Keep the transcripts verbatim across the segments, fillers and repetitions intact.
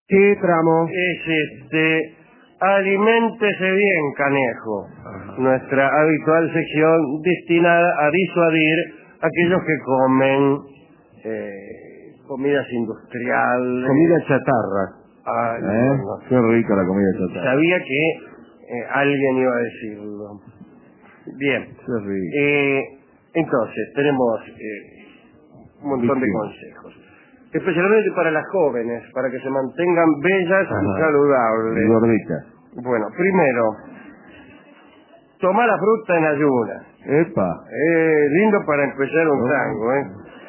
¿Qué tramo? Es este... Aliméntese bien, canejo. Ajá. Nuestra habitual sección destinada a disuadir a aquellos que comen eh, comidas industriales. Comida chatarra. Ah, no, ¿Eh? no. Qué rica la comida chatarra. Sabía que eh, alguien iba a decirlo. Bien. Qué rico. Eh, entonces, tenemos eh, un montón de consejos. Especialmente para las jóvenes, para que se mantengan bellas Ajá. y saludables. Y gorditas. Bueno, primero, tomar la fruta en ayunas. Epa. Eh, lindo para empezar un oh. tango, ¿eh?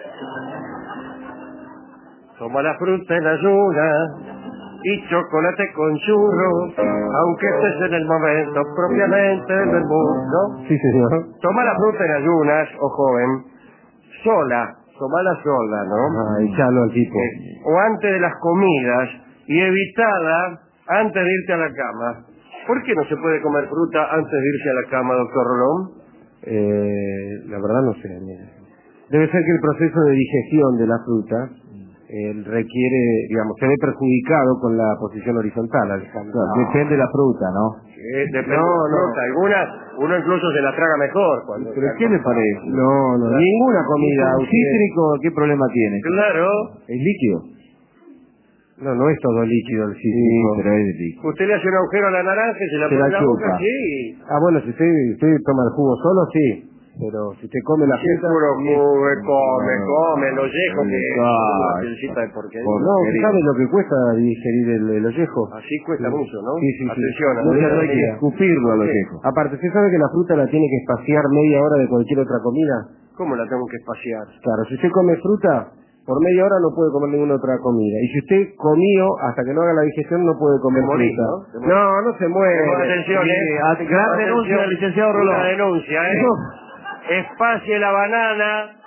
Toma la fruta en ayunas y chocolate con churros, aunque estés en el momento propiamente del mundo. Sí, señor. Toma la fruta en ayunas, o joven, sola. Tomala sola, ¿no? Ah, echalo al tipo. Eh, o antes de las comidas y evitada antes de irte a la cama. ¿Por qué no se puede comer fruta antes de irse a la cama, doctor Rolón? Eh, la verdad no sé. Mira. Debe ser que el proceso de digestión de la fruta eh, requiere, digamos, se ve perjudicado con la posición horizontal. Alejandro. No. Depende de la fruta, ¿no? Eh, depende no, de la fruta. No. Algunas, uno incluso se la traga mejor. Cuando ¿Pero qué le parece? No, no, claro. Ninguna comida. ¿Un cítrico qué problema tiene? Claro. ¿Es líquido? No, no es todo líquido el cítrico. Sí, pero es líquido. Usted le hace un agujero a la naranja y se la se pone la en la chupa. boca, sí. Ah, bueno, si usted, usted toma el jugo solo, sí. Pero si usted come la fruta... Seguro come, come, no, come, el ollejo que es ah, una pielcita de porquería. No, ¿usted sabe lo que cuesta digerir el, el ollejo? Así cuesta sí. mucho, ¿no? Sí, sí, sí. Atención, Muchas hay veces que escupirlo al ollejo. Aparte, ¿usted sabe que la fruta la tiene que espaciar media hora de cualquier otra comida? ¿Cómo la tengo que espaciar? Claro, si usted come fruta, por media hora no puede comer ninguna otra comida. Y si usted comió, hasta que no haga la digestión, no puede comer Se morí, fruta. ¿no? No, no se muere. Atención, Sí, ¿eh? a- gran Atención. denuncia del licenciado Rolón. Una denuncia, ¿eh? No. Espacie la banana,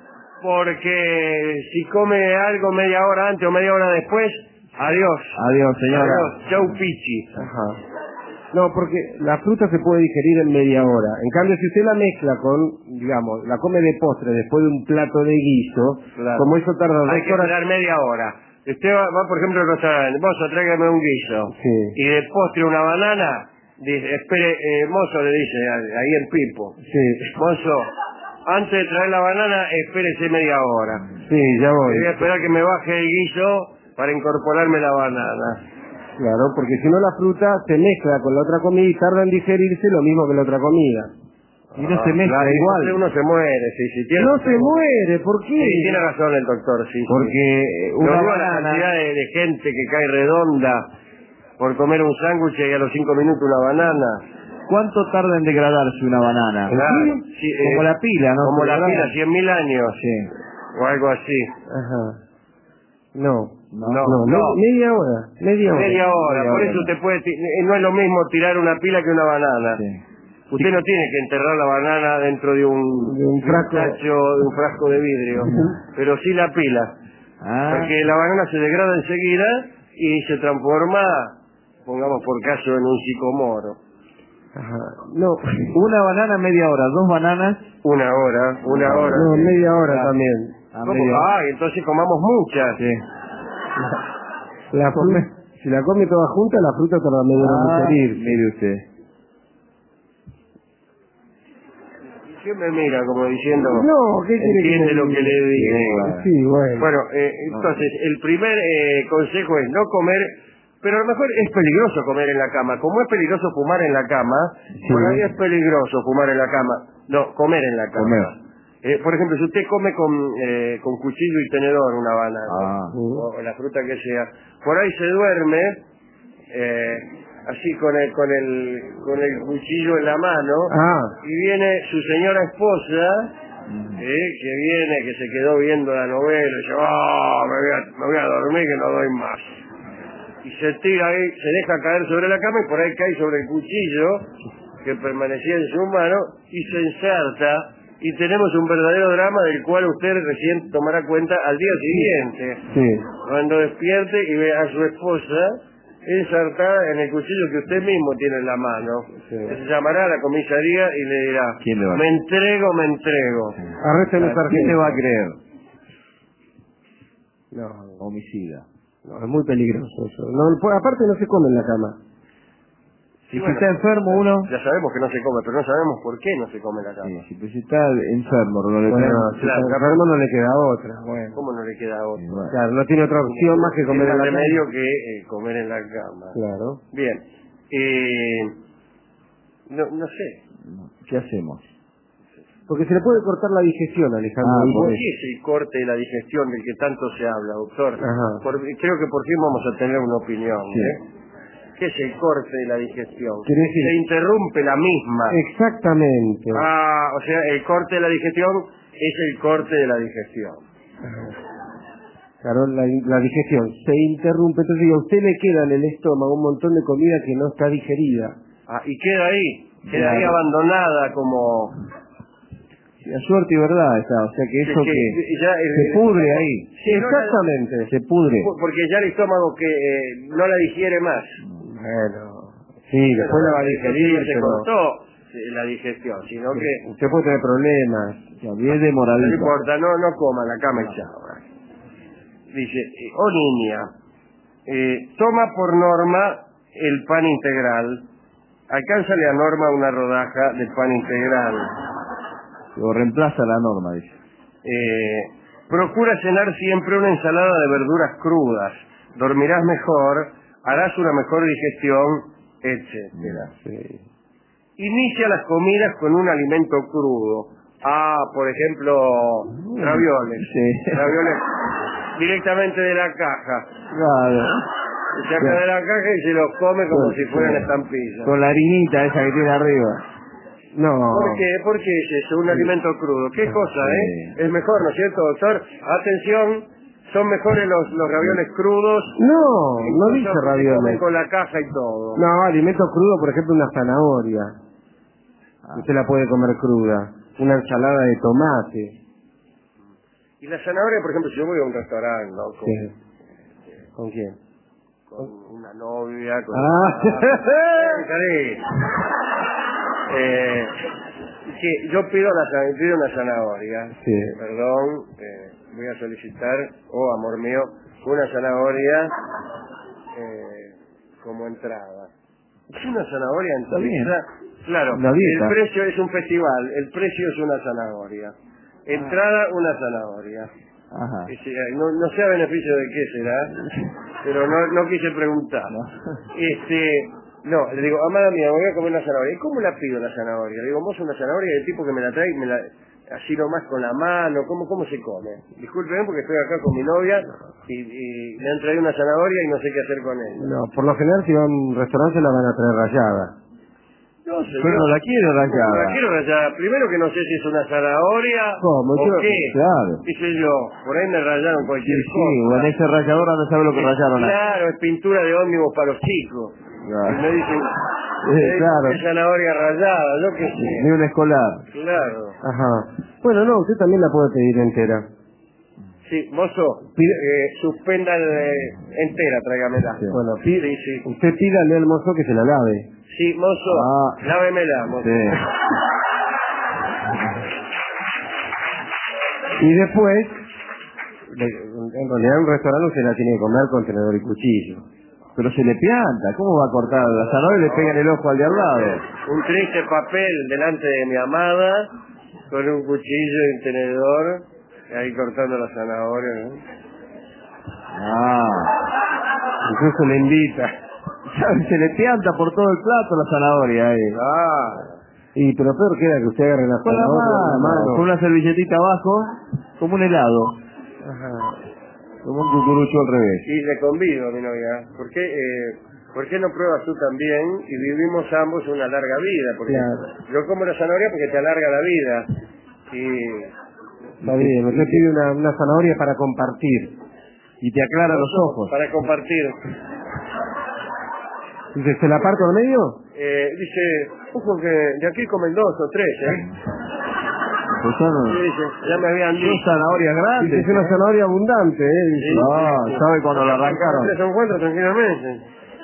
porque si come algo media hora antes o media hora después, adiós. Adiós, señora. Adiós. Chau, pichi. Ajá. No, porque la fruta se puede digerir en media hora. En cambio, si usted la mezcla con, digamos, la come de postre después de un plato de guiso, Claro. como eso tarda dos Hay que horas... esperar media hora. Usted va, va, por ejemplo, al restaurante. Mozo, tráigame un guiso. Sí. Y de postre una banana. Dice, espere, eh, mozo, le dice ahí en Pipo. Sí. Mozo, antes de traer la banana, espérese media hora. Sí, ya voy. Voy a esperar que me baje el guiso para incorporarme la banana. Claro, porque si no la fruta se mezcla con la otra comida y tarda en digerirse lo mismo que la otra comida. Y no se mezcla claro, igual. Uno se muere, sí, sí. Tiene, No se muere, ¿por qué? Sí, tiene razón el doctor, sí. Porque Una una la banana... cantidad de, de gente que cae redonda por comer un sándwich y a los cinco minutos una banana. ¿Cuánto tarda en degradarse una banana? Claro, sí, Como eh, la pila, ¿no? Como Se la degrada. pila, cien mil años. Sí. O algo así. Ajá. No. No, No, No, no. me- media hora. Media hora. Media hora, Media por hora, eso no. usted puede, ti- eh, no es lo mismo tirar una pila que una banana. Sí. Usted no tiene que enterrar la banana dentro de un, De un frasco. tacho, de un frasco de vidrio, pero sí la pila, Ah, porque la banana se degrada enseguida y se transforma, pongamos por caso, en un sicomoro. Ajá. No. una banana media hora, dos bananas... Una hora, una hora. No, media hora Ah. también. a ¿Cómo? media hora. Ah, entonces comamos muchas. Sí. La fruta, si la come toda junta, la fruta tarda media hora en Ah, digerir. mire usted. ¿Qué me mira como diciendo, No, ¿qué quiere que entiende le lo que diga? le digo? Sí, bueno. Bueno, eh, entonces, el primer eh, consejo es no comer, pero a lo mejor es peligroso comer en la cama. Como es peligroso fumar en la cama, Sí. por ahí es peligroso fumar en la cama. No, comer en la cama. Comer. Eh, por ejemplo, si usted come con, eh, con cuchillo y tenedor una banana, Ah. o la fruta que sea, por ahí se duerme, eh, así con el, con el, con el cuchillo en la mano, Ah. y viene su señora esposa, eh, que viene, que se quedó viendo la novela, y dice, oh, me voy, a, me voy a dormir que no doy más. Y se tira ahí, se deja caer sobre la cama y por ahí cae sobre el cuchillo que permanecía en su mano y se inserta, y tenemos un verdadero drama del cual usted recién tomará cuenta al día siguiente, Sí. cuando despierte y ve a su esposa insertada en el cuchillo que usted mismo tiene en la mano. Sí. Se llamará a la comisaría y le dirá, ¿Quién le va a me entrego, me entrego. Arresten a ¿Quién le va a creer? No. Homicida. No, es muy peligroso eso. No, pues, aparte no se come en la cama. Si bueno, está enfermo uno... Ya sabemos que no se come, pero no sabemos por qué no se come en la cama. Sí, si, pues, si está enfermo, no le Bueno, traen- si claro. está enfermo no le queda otra. Bueno. ¿Cómo no le queda otro? Sí, bueno. Claro, no tiene otra opción más que comer Es en más la remedio cama. que eh, comer en la cama. Claro. Bien. Eh, no, no sé. ¿Qué hacemos? Porque se le puede cortar la digestión, Alejandro. Ah, y ¿Por por qué es el corte de la digestión del que tanto se habla, doctor? Ajá. Por- creo que por fin vamos a tener una opinión. Sí. ¿eh? ¿Qué es el corte de la digestión? Quiere decir- Se interrumpe la misma. Exactamente. Ah, o sea, el corte de la digestión es el corte de la digestión. Claro, la, la digestión se interrumpe, entonces a usted le queda en el estómago un montón de comida que no está digerida. Ah, y queda ahí, queda ahí Claro. abandonada como... Sí, a suerte y verdad está, o sea que eso que- que, que ya el- se pudre ahí. Sí, no, Exactamente. Se pudre. Porque ya el estómago que eh, no la digiere más. Bueno, sí, después la va a digerir, No se pero cortó eh, la digestión, sino que usted puede tener problemas. Ya, bien de no moralita. importa, no, no coma en la cama y chao. Dice, eh, oh niña, eh, toma por norma el pan integral, alcánzale a Norma una rodaja de pan integral. O reemplaza la norma, dice. Eh, procura cenar siempre una ensalada de verduras crudas, dormirás mejor, harás una mejor digestión, etcétera. Sí. Inicia las comidas con un alimento crudo. Ah, por ejemplo, ravioles. Sí. Ravioles directamente de la caja. Claro. Se saca de la caja y se los come como Sí, si fueran sí. estampillas. Con la harinita esa que tiene arriba. No. ¿Por qué? ¿Por qué es eso? Un alimento crudo. ¿Qué cosa, eh? Sí. Es mejor, ¿no es cierto, doctor? Atención, son mejores los, los ravioles crudos. No, no Incluso dice que se comen ravioles. con la caja y todo. No, alimento crudo, por ejemplo, una zanahoria. Ah. Usted la puede comer cruda. Una ensalada de tomate. Y la zanahoria, por ejemplo, si yo voy a un restaurante, ¿no? Con, Sí. ¿Con quién? con una novia, con... Ah. Cari. Eh, que yo pido, la, zan- pido una zanahoria. Sí. Eh, perdón, eh, voy a solicitar, oh amor mío, una zanahoria eh, como entrada. ¿Es una zanahoria Está bien. entrada? Claro, Una dieta. el precio es un festival, el precio es una zanahoria. Entrada, una zanahoria. Ajá. Ese, no, no sé a beneficio de qué será, pero no, no quise preguntar. No. Este, no, le digo, amada mía, voy a comer una zanahoria. ¿Y cómo la pido la zanahoria? Le digo, vos una zanahoria del tipo que me la trae, me la, así nomás con la mano, ¿cómo, cómo se come? Disculpen porque estoy acá con mi novia y, y me han traído una zanahoria y no sé qué hacer con ella. No, por lo general si va a un restaurante la van a traer rallada. No sé, Pero no la quiero No, rayada. la quiero rayada. Primero que no sé si es una zanahoria ¿Cómo? o Yo- qué. claro. Dice yo, por ahí me rayaron Sí, cualquier sí, o cosa. en ese rallador no sabe lo que rayaron. ahí. Claro, es pintura de ómnibus para los chicos. Claro. Y me dicen, Sí, eh, claro. es zanahoria rayada, yo qué sé. Ni un escolar. Claro. Ajá. Bueno, no, usted también la puede pedir entera. Sí, mozo, pide, eh, suspenda el, eh, entera, tráigamela. Sí. Bueno, pide, Sí, sí. usted pídale al mozo que se la lave. Sí, mozo, Ah. lávemela, mozo. Sí. Y después, de- en realidad en un restaurante usted la tiene que comer con tenedor y cuchillo. Pero se le pianta. ¿Cómo va a cortar la zanahoria y le pega en el ojo al de al lado? Un triste papel delante de mi amada, con un cuchillo y un tenedor, ahí cortando la zanahoria, ¿no? Ah. Incluso le invita. Se le pianta por todo el plato la zanahoria ahí. Ah, Y pero peor queda que usted agarre la Con la zanahoria con la mano, mano. con una servilletita abajo, como un helado, Ajá. como un cucurucho al revés. y le convido a mi novia, ¿por qué, eh, ¿por qué no pruebas tú también y vivimos ambos una larga vida? Porque Claro. yo como la zanahoria porque te alarga la vida. Y Está bien, usted pide una, una zanahoria para compartir. Y te aclara los ojos. para compartir. Dice, ¿se la parto al medio? Eh, dice, ojo que de aquí comen dos o tres, ¿eh? Pues son, Sí, dice, ya me habían son dicho. zanahorias Dice, grandes. es una zanahoria abundante, ¿eh? Dice. Sí. No, ¿sabe cuando la arrancaron? Tres o cuatro tranquilamente.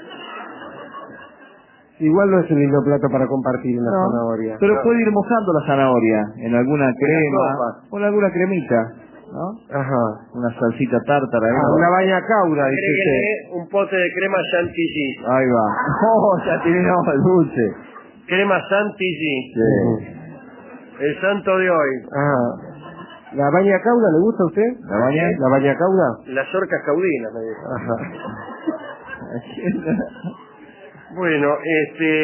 Igual no es un lindo plato para compartir una No, zanahoria. pero puede ir mojando la zanahoria en alguna crema sopa. o en alguna cremita. ¿no? Ajá. Una salsita tártara. ¿eh? Ah, una baña cauda, dice usted. Agréguele un pote de crema chantilly. Ahí va. Oh, ya tiene el dulce. Crema chantilly. Sí. El santo de hoy. Ajá. ¿La baña cauda le gusta a usted? ¿La baña? ¿La baña cauda? Las orcas caudinas, me dijo. Ajá. Bueno, este...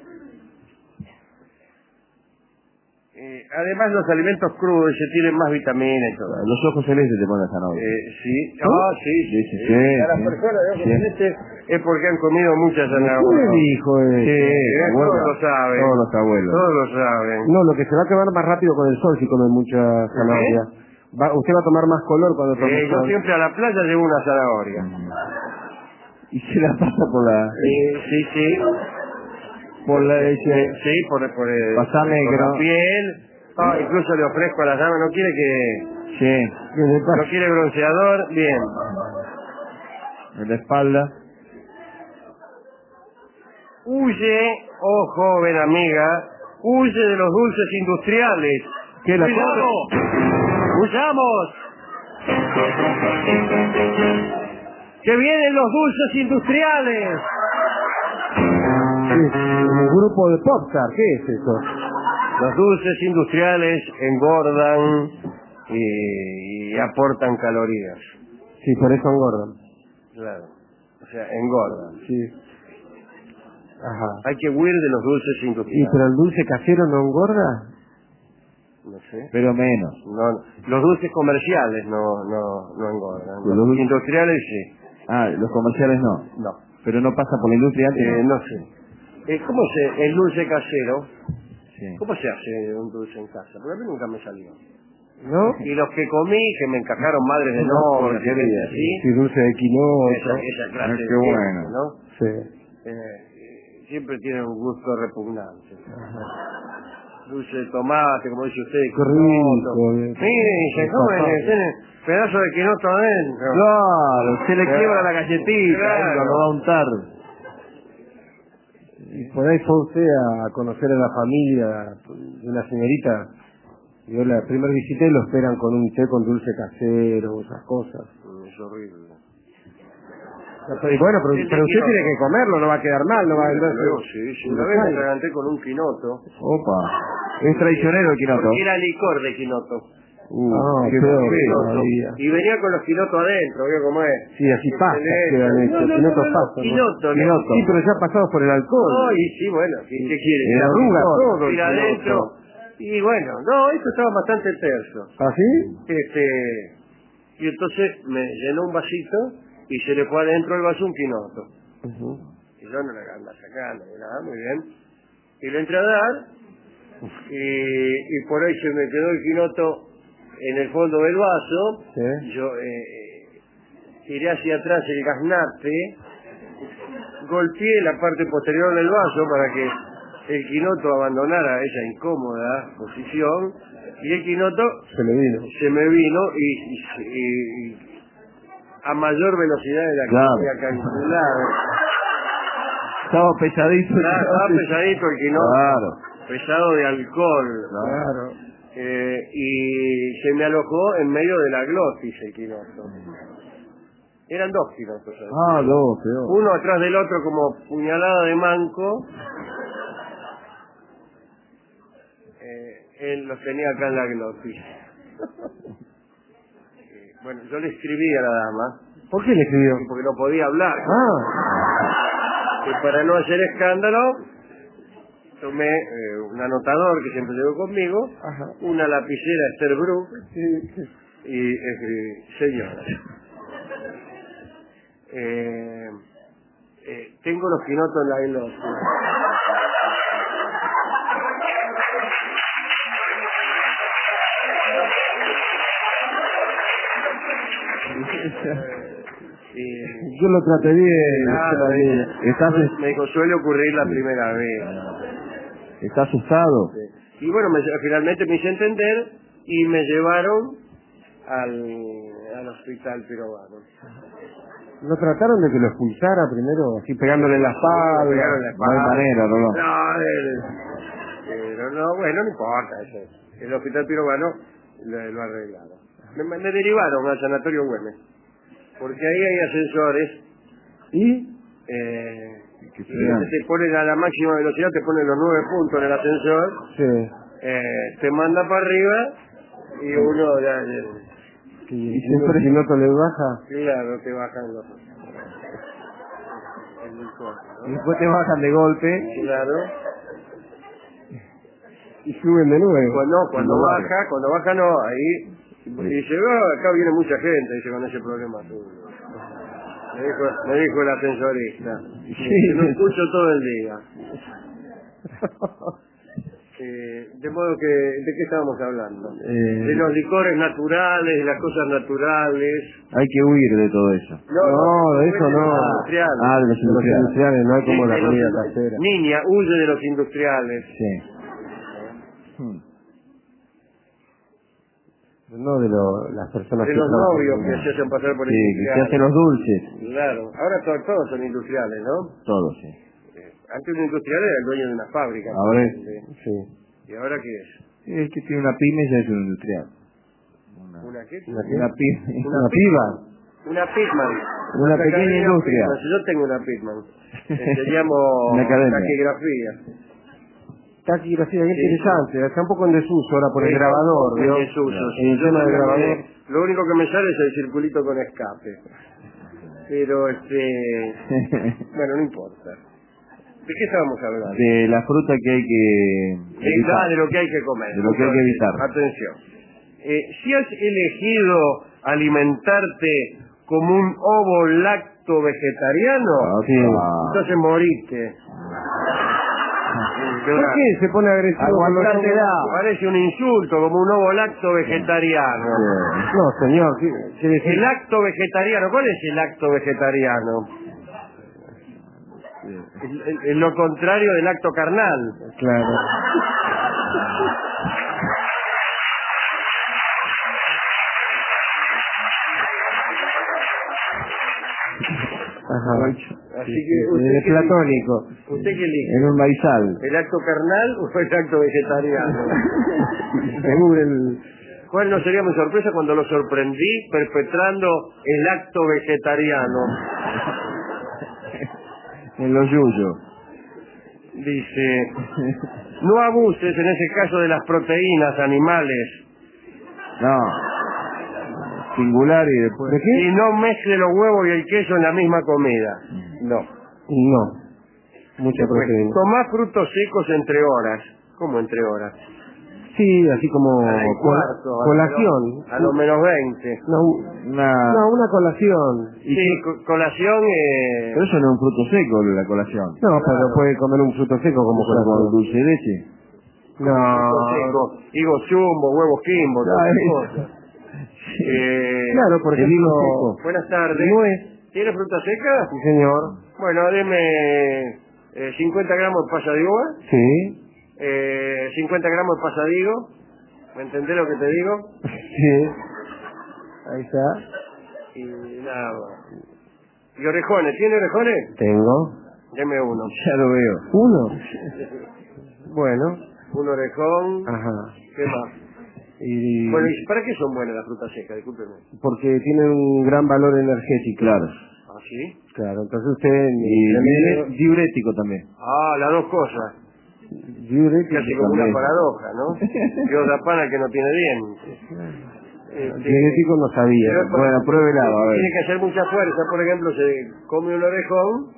Eh, además los alimentos crudos se tienen más vitaminas y todo. Los ojos celestes te ponen esa novia. Eh, sí, ¿Oh? ah, sí, sí, Sí, sí. sí, A las sí. personas de ojos Sí. celestes es porque han comido muchas ¿Qué zanahorias. le dijo Sí, ese? Eh, abuela. todos lo saben. Todos los abuelos. Todos lo saben. No, lo que se va a quemar más rápido con el sol si come mucha zanahoria. Va, usted va a tomar más color cuando tome Eh, yo sol. siempre a la playa llevo una zanahoria. Y se la pasa por la... Sí, sí, sí. Por la... Eh, Ese, sí, por, por, el- Pasar por negro. la piel. Ah, incluso le ofrezco a las damas, ¿no quiere que... sí. ¿Qué le pasa? ¿No quiere bronceador? Bien. En la espalda. Huye, oh joven amiga, huye de los dulces industriales. ¿Qué la ¡Cuidado! ¡Huyamos! ¡Que vienen los dulces industriales! Sí, un grupo de popstar, ¿qué es eso? Los dulces industriales engordan y, y aportan calorías. Sí, por eso engordan. Claro. O sea, engordan. Sí. Ajá. Hay que huir de los dulces ¿Y industriales. pero el dulce casero no engorda? No sé. Pero menos. No, no. Los dulces comerciales no, no, no engordan. Los Los dulces- industriales sí. Ah, los comerciales no. No. Pero no pasa por la industria antes. Eh, no sé. Eh, ¿Cómo se, el dulce casero, Sí. cómo se hace un dulce en casa? Porque a mí nunca me salió. ¿No? Y los que comí, que me encajaron madres de No, novia, porquería. ¿sí? Sí, dulce de quinoa. Esa, esa clase Ah, de qué bueno. ¿no? Sí. Eh, siempre tienen un gusto repugnante. Dulce de tomate, como dice usted, Qué quinoto. rico, bien. Miren, se comen, Papá. tienen pedazo de quinoto adentro. Claro, se le Claro. quiebra la galletita Claro. ahí cuando va a untar. Y por ahí fue usted a conocer a la familia de una señorita. Yo la primera visité y lo esperan con un té con dulce casero, esas cosas. Mm, Es horrible. Y bueno, pero, El de pero usted quinoto. tiene que comerlo, no va a quedar mal, no va a Luego, sí, sí. Una vez me atraganté con un quinoto. Opa. Es traicionero el quinoto. Porque era licor de quinoto. Uh, Ah, qué pero- feo. Quinoto. todavía. Y venía con los quinotos adentro, ¿vio cómo es? Sí, así pasa, Excelente. quedan hechos, No, no, quinotos no, no, pasan, ¿no? quinoto, ¿no? Quinoto. Sí, pero ya pasados por el alcohol. Ay, sí, bueno, ¿qué, qué quiere? Eh, Se arruga todo el ir adentro. Y bueno, no, esto estaba bastante terso. ¿Ah, sí? Este, y entonces me llenó un vasito y se le fue adentro del vaso un quinoto. Ujú. Y yo no le ando sacando, ni nada, muy bien. Y le entré a dar, y, y por ahí se me quedó el quinoto en el fondo del vaso. Sí. Yo eh, tiré hacia atrás el gaznate, golpeé la parte posterior del vaso para que el quinoto abandonara esa incómoda posición, y el quinoto Se le vino. se me vino y, y- y- y a mayor velocidad de la que Claro. había calculado. Estaba pesadito. Estaba, estaba pesadito el quinoto, Claro. pesado de alcohol, Claro. eh, y se me alojó en medio de la glotis el quinoto. Eran dos quinotos. ¿sabes? Ah, no, peor. Uno atrás del otro como puñalada de manco. Eh, él los tenía acá en la glotis. Eh, bueno, yo le escribí a la dama, ¿Por qué le escribió? porque no podía hablar. Ah, Y para no hacer escándalo, tomé eh, un anotador que siempre llevo conmigo, ajá. una lapicera Esterbrook, Sí, sí. y escribí, señora, eh, eh, tengo los quinotos en la glotis. Y, Yo lo traté bien. Ah, yo la me, vi. ¿Estás, me dijo, suele ocurrir la primera vez. ¿Está asustado? Sí. Y bueno, me, finalmente me hice entender y me llevaron al, al hospital peruano. ¿No trataron de que lo expulsara primero, así pegándole en la espalda? Me pegaron en la No hay espalda. manera, Rolón. No, eh, pero no, bueno, no importa eso. El hospital peruano lo, lo arreglaron. Me, me derivaron al Sanatorio Güemes, porque ahí hay ascensores ¿Y? eh, Que y sean. te ponen a la máxima velocidad, te ponen los nueve puntos en el ascensor, Sí. eh, te manda para arriba y uno ya, ya- ¿Y, Y si no- siempre- si no te le baja? claro, te bajan los el licor, Y ¿no? después te bajan de golpe. Claro. Y suben de nuevo. Cuando, cuando Cuando baja, cuando baja no, ahí y dice, "Ah, acá viene mucha gente", dice, con ese problema tuyo. Me dijo, me dijo el ascensorista. Sí. Que lo escucho todo el día. Eh, de modo que, ¿de qué estábamos hablando? Eh, De los licores naturales, de las cosas naturales. Hay que huir de todo eso. No, de eso no. los industriales. Ah, de los De los industriales. industriales no hay como De- la de los comida indu- casera. Niña, huye de los industriales. Sí. Hmm. No de lo, las personas De que los trabajan. novios que se hacen pasar por Sí, que se industriales. hacen los dulces. Claro, ahora to- todos son industriales, ¿no? Todos, sí. Eh, Antes un industrial era el dueño de una fábrica. Ahora es- ¿sí? Sí. ¿Y ahora qué es? Sí, el que tiene una pyme ya es un industrial. Una, ¿Una qué? ¿Una qué? una pyme. Una Una piba. Una Pitman. Una Nuestra pequeña academia industria. Pitman. Si yo tengo una Pitman. Enseñamos Una academia. taquigrafía. Taquigrafía, qué Sí. interesante. Está un poco en desuso ahora por el Sí, grabador, en ¿vio? desuso, sí. En el Yo tema del también, grabador. Lo único que me sale es el circulito con escape. Pero, este... bueno, no importa. ¿De qué estábamos hablando? De la fruta que hay que De, evitar. ah, de lo que hay que comer. De lo que hay que evitar. Atención. Eh, si has elegido alimentarte como un ovo lacto vegetariano, Ah, Sí. entonces moriste. ¿Por qué se pone agresivo con los Aguantátela. hombres? Parece un insulto, como un ovo lacto vegetariano. No, señor, ¿qué, qué decir? El acto vegetariano, ¿cuál es el acto vegetariano? Es, es- es lo contrario del acto carnal. Claro. Ajá. Así Sí, que sí, usted es qué platónico. ¿Usted qué elige? En un maizal. ¿El acto carnal o el acto vegetariano? Según el... ¿Cuál no sería mi sorpresa cuando lo sorprendí perpetrando el acto vegetariano? En los yuyos. Dice, no abuses en ese caso de las proteínas animales No. Singular y después. ¿De qué? y no mezcle los huevos y el queso en la misma comida. No. No. Mucha Después, proteína. tomá frutos secos entre horas. ¿Cómo entre horas? Sí, así como A las col- cuarto, a lo colación. menos- A lo menos veinte. No, Una... no, una colación. Sí, co- colación... Eh... Pero eso no es un fruto seco, la colación. No, pero puede comer un fruto seco como Como con colación. dulce de leche. No. frutos secos, higos chumbo, huevos quimbo, todas Ah, esas eso. cosas. Eh, Claro, por El ejemplo... higo seco. Buenas tardes. Nuez. ¿Tiene fruta seca? Sí, señor. Bueno, deme eh, cincuenta gramos de pasa de uva, Sí. eh, cincuenta gramos de pasadigo. ¿Me entendés lo que te digo? Sí. Ahí está. Y nada más. ¿Y orejones? ¿Tiene orejones? Tengo. Deme uno. Ya lo veo. Uno. Bueno. Un orejón. Ajá. ¿Qué más? Y... Bueno, ¿y para qué son buenas las frutas secas? Discúlpeme. Porque tienen un gran valor energético. Claro. ¿Ah, sí? Claro, entonces usted... Y diure- diurético también. Ah, las dos cosas. diurético Casi como una también. paradoja, ¿no? Dios da pan al que no tiene dientes. Este, Diurético no sabía. pero es por- Bueno, pruébela, a ver. Tiene que hacer mucha fuerza. Por ejemplo, se come un orejón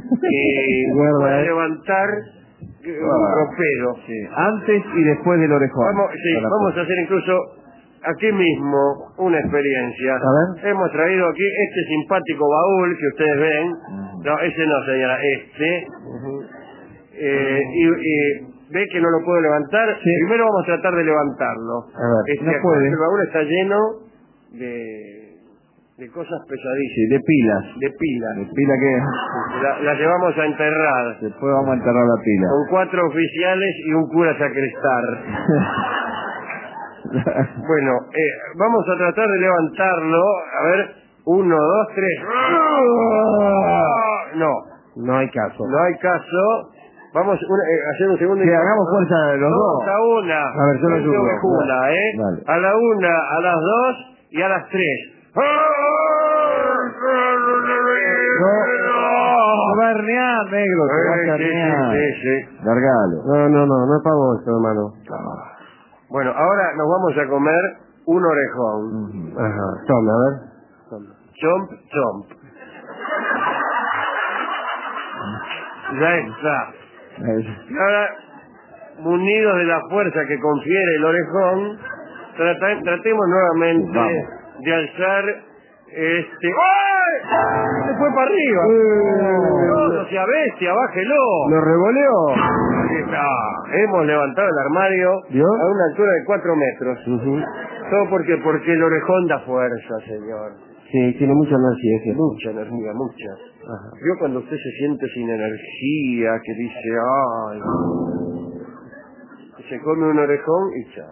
y Guarda, puede eh. levantar eh, un Ah. ropero. Sí. Antes y después del orejón. Vamos, sí, Para- vamos a hacer incluso aquí mismo una experiencia. A ver. Hemos traído aquí este simpático baúl que ustedes ven. Mm. No, ese no, señora, este. Eh, y, y ve que no lo puedo levantar. Sí. Primero vamos a tratar de levantarlo. A ver, Este, no acá, puede. el baúl está lleno de, de cosas Sí, pesadísimas, de pilas. de pilas. De pila que... La- las llevamos a enterrar. Después vamos a enterrar la pila. Con cuatro oficiales y un cura sacristar. Bueno, eh, vamos a tratar de levantarlo. A ver, uno, dos, tres. No, No hay caso. no hay caso. Vamos una, eh, a hacer un segundo. Que intento. hagamos fuerza de los Vamos dos. a una. A ver, yo lo Cuento ayudo. de una, ¿eh? Dale. A la una, a las dos y a las tres. No va a hernear, negro, se va a Sí, sí, hernear. sí, sí. Largalo. No, no, no, no es para vos, hermano. Bueno, ahora nos vamos a comer un orejón. Ujú. Ajá, toma, a ver. Toma. Chomp, chomp. Ya está. Y ahora, munidos de la fuerza que confiere el orejón, trata- tratemos nuevamente Vamos. de alzar este... ¡Ay! Se fue para arriba. Eh, No, no sea bestia, bájelo. ¿Lo revoleó? Ahí está. Hemos levantado el armario ¿Vio? a una altura de cuatro metros. Ujú. Todo porque, porque el orejón da fuerza, señor. Sí, tiene mucha energía, ¿cierto? Mucha energía, mucha. Ajá. Vio cuando usted se siente sin energía, que dice, ay, se come un orejón y chao.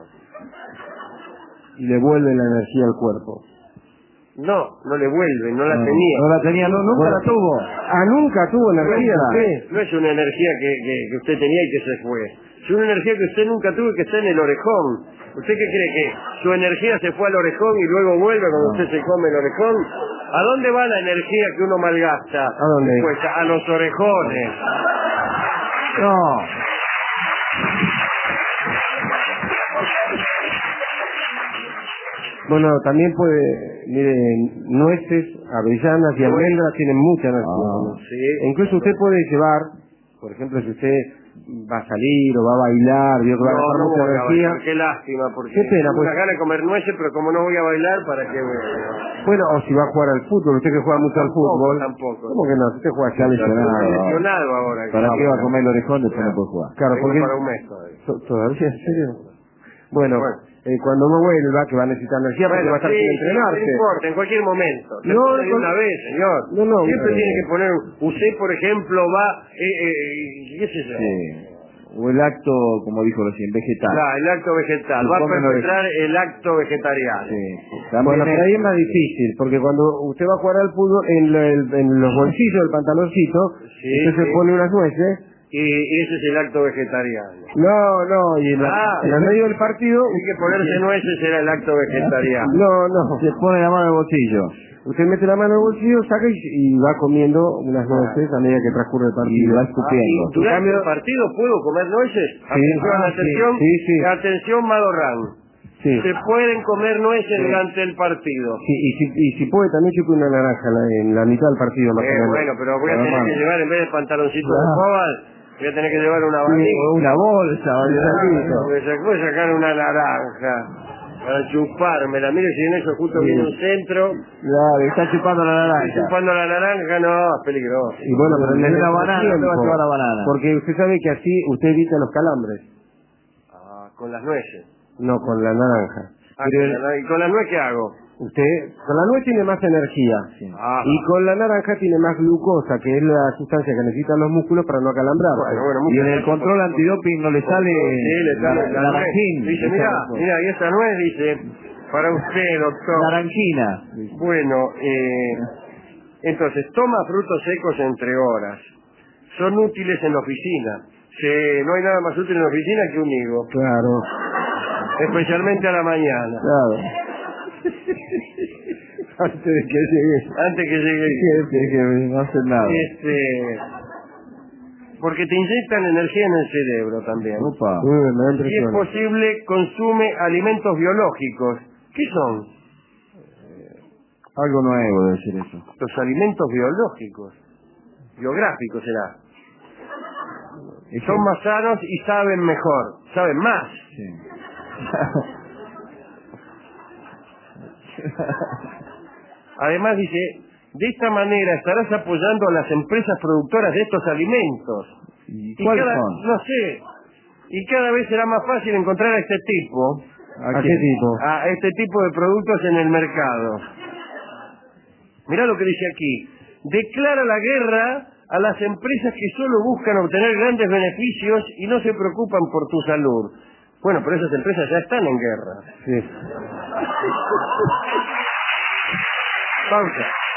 Y le vuelve la energía al cuerpo. No, no le vuelve, no la No, tenía. No la tenía, no, nunca Bueno. la tuvo. Ah, nunca tuvo energía. Nunca. ¿Qué? No es una energía que, que, que usted tenía y que se fue. Es una energía que usted nunca tuvo y que está en el orejón. ¿Usted qué cree que su energía se fue al orejón y luego vuelve cuando No. usted se come el orejón? ¿A dónde va la energía que uno malgasta? ¿A dónde? Pues a los orejones. No. Bueno, también puede, mire, nueces, avellanas y almendras tienen mucha energía. Ah, ¿no? sí. E incluso usted puede llevar, por ejemplo, si usted va a salir o va a bailar, vio que va a No, gastar no mucha voy a energía. bailar, qué lástima, porque Qué pena, tengo pues. una gana de comer nueces, pero como no voy a bailar, ¿para qué voy a bailar? Bueno, o si va a jugar al fútbol, usted que juega mucho al Tampoco, fútbol. tampoco. ¿Cómo que no? Si usted juega Está siempre. lesionado. Estoy lesionado ahora. ¿Para qué va a Vamos. comer el orejón? Después no puede jugar. Claro, Tengo porque... para un mes todavía. to- ¿Todavía? ¿En serio? Bueno, Bueno. eh, cuando no vuelva, que va a necesitar energía, porque Bueno, va a estar sí, sin sí, entrenarse. no importa, en cualquier momento. Se No, pone de con- una vez, señor. No, no, Siempre no. tiene que poner... Usted, por ejemplo, va... Eh, eh, ¿Qué sé yo? Sí. O el acto, como dijo recién, vegetal. Claro, el acto vegetal. Se Va a comen perpetrar el acto vegetariano. Sí, sí. También Bueno, pero es- ahí es más difícil, porque cuando usted va a jugar al fútbol, en, lo- el- en los bolsillos del pantaloncito, Sí, usted se sí. pone unas nueces. Y, y ese es el acto vegetariano. No, no, y en, la- Ah, en el medio del partido... Tiene que ponerse nueces era el acto vegetariano. No, no. Se pone la mano en el bolsillo. Usted mete la mano en el bolsillo, saca y, y va comiendo unas nueces a medida que transcurre el Y partido. va Ah, escupiendo. y durante cambio- el partido puedo comer nueces. Atención, Ah, atención, sí, sí, sí. atención, Madorrán. Sí. Se pueden comer nueces Sí. durante el partido. Sí, y, si, y si puede, también chupe una naranja en la, en la mitad del partido, más o Eh, menos. bueno, pero voy a Pero, tener hermano. que llevar, en vez de pantaloncito de Ah. fútbol, voy a tener que llevar una Sí, abanico. o una bolsa, o algo así. Me sacó de sacar una naranja para chupármela. Mire, si en eso justo Sí. viene un centro, Claro, está chupando la estoy naranja. chupando la naranja, no, es peligroso. Y bueno, pero en Y el una banana, tiempo, ¿dónde va a llevar la banana? porque usted sabe que así usted evita los calambres, Ah, con las nueces. no con la naranja. Ah, Pero con la- ¿Y con las nueces qué hago? usted, con la nuez tiene más energía, Sí. Ah, y con la naranja tiene más glucosa, que es la sustancia que necesitan los músculos para no acalambrarse. bueno, bueno, Y muchas en el gracias control por- antidoping no le sale Sí, le sale la, la nuez. naranjín. Dice, le mira, sale- mira, y esta nuez dice, para usted, doctor. Naranjina. Bueno, eh, entonces, toma frutos secos entre horas. Son útiles en la oficina. Se- no hay nada más útil en la oficina que un higo. Claro. Especialmente a la mañana. Claro. Antes de que llegue. Antes que llegue el Sí, que no hace nada. Este, porque te inyectan energía en el cerebro también. Opa. Uy, me da Si es impresión. posible, consume alimentos biológicos. ¿Qué son? Algo nuevo debe ser eso. Los alimentos biológicos. Biográficos será. Son más sanos y saben mejor. Saben más. Sí. Además dice, de esta manera estarás apoyando a las empresas productoras de estos alimentos. ¿Y Y cuáles cada, son? no sé, y cada vez será más fácil encontrar a este tipo, ¿A qué tipo? a este tipo de productos en el mercado. Mirá lo que dice aquí. Declara la guerra a las empresas que solo buscan obtener grandes beneficios y no se preocupan por tu salud. Bueno, pero esas empresas ya están en guerra. Sí. Pausa.